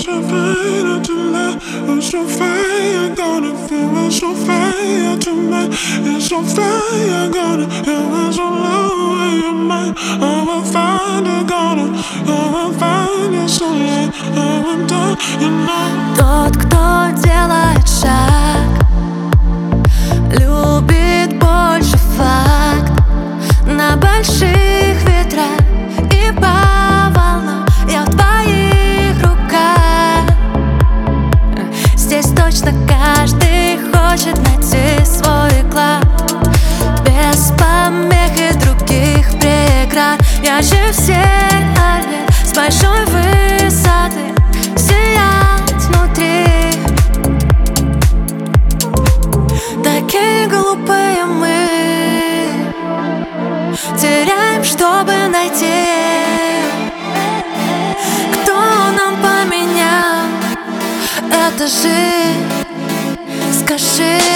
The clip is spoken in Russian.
so fine tonight. It's so fine, gonna feel it so fine tonight. It's so fine, gonna feel it so low in your mind. I will find it, I will find it so late. I will die, you know. Тот, кто делает шаг, любит больше факт. На больших ветрах и по волнам я в твоих руках. Здесь точно каждый хочет найти свой клад, без помех и других преград. Я же всех орбит с большой высоты сиять внутри. Такие глупые мы теряем, чтобы найти, кто нам поменял. Это жизнь, скажи.